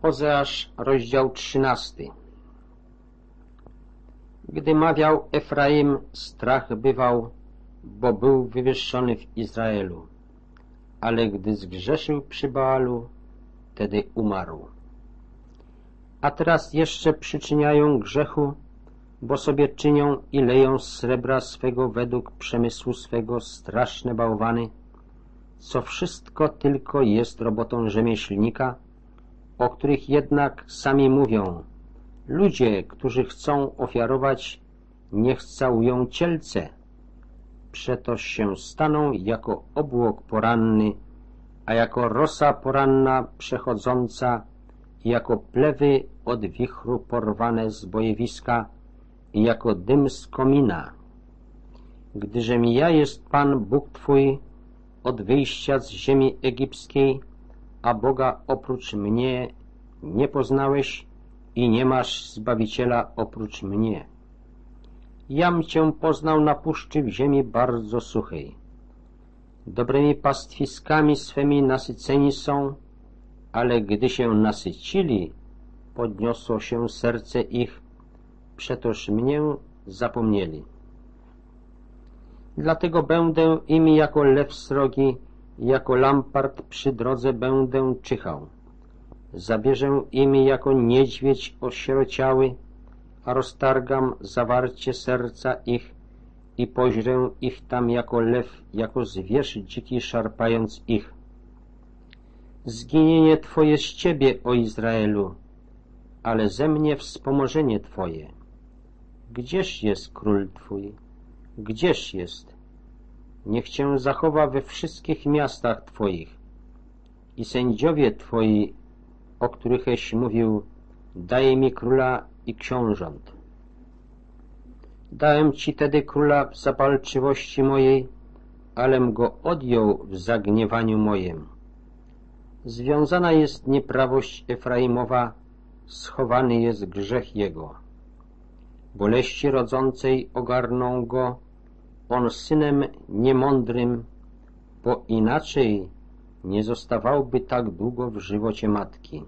Ozeasz, rozdział 13. Gdy mawiał Efraim, strach bywał, bo był wywyższony w Izraelu, ale gdy zgrzeszył przy Baalu, wtedy umarł. A teraz jeszcze przyczyniają grzechu, bo sobie czynią i leją z srebra swego według przemysłu swego straszne bałwany, co wszystko tylko jest robotą rzemieślnika, o których jednak sami mówią: ludzie, którzy chcą ofiarować, niech całują cielce, przetoż się staną jako obłok poranny, a jako rosa poranna przechodząca, i jako plewy od wichru porwane z bojewiska, i jako dym z komina. Gdyżem ja jest Pan Bóg Twój od wyjścia z ziemi egipskiej, a Boga oprócz mnie nie poznałeś i nie masz Zbawiciela oprócz mnie. Jam Cię poznał na puszczy w ziemi bardzo suchej. Dobrymi pastwiskami swymi nasyceni są, ale gdy się nasycili, podniosło się serce ich, przetoż mnie zapomnieli. Dlatego będę im jako lew srogi, jako lampart przy drodze będę czyhał. Zabierzę im jako niedźwiedź osierociały, a roztargam zawarcie serca ich i poźrę ich tam jako lew, jako zwierz dziki szarpając ich. Zginienie Twoje z Ciebie, o Izraelu, ale ze mnie wspomożenie Twoje. Gdzież jest król Twój? Gdzież jest? Niech Cię zachowa we wszystkich miastach Twoich. I sędziowie Twoi, o którychś mówił: daj mi króla i książąt. Dałem Ci tedy króla w zapalczywości mojej, alem go odjął w zagniewaniu mojem. Związana jest nieprawość Efraimowa, schowany jest grzech jego. Boleści rodzącej ogarną go, on synem niemądrym, bo inaczej nie zostawałby tak długo w żywocie matki.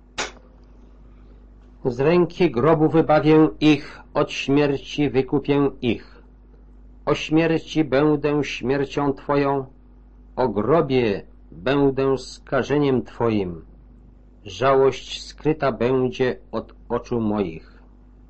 Z ręki grobu wybawię ich, od śmierci wykupię ich. O śmierci będę śmiercią Twoją, o grobie będę skażeniem Twoim. Żałość skryta będzie od oczu moich.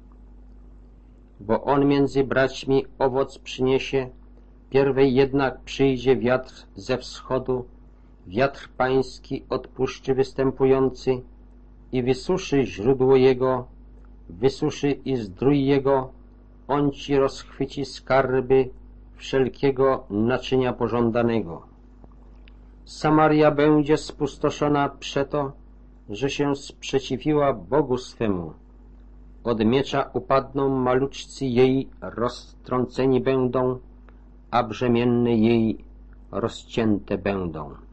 Bo on między braćmi owoc przyniesie, pierwej jednak przyjdzie wiatr ze wschodu, wiatr pański od puszczy występujący, i wysuszy źródło jego, wysuszy i zdrój jego, on Ci rozchwyci skarby wszelkiego naczynia pożądanego. Samaria będzie spustoszona przeto, że się sprzeciwiła Bogu swemu. Od miecza upadną maluczcy jej, roztrąceni będą, a brzemienne jej rozcięte będą.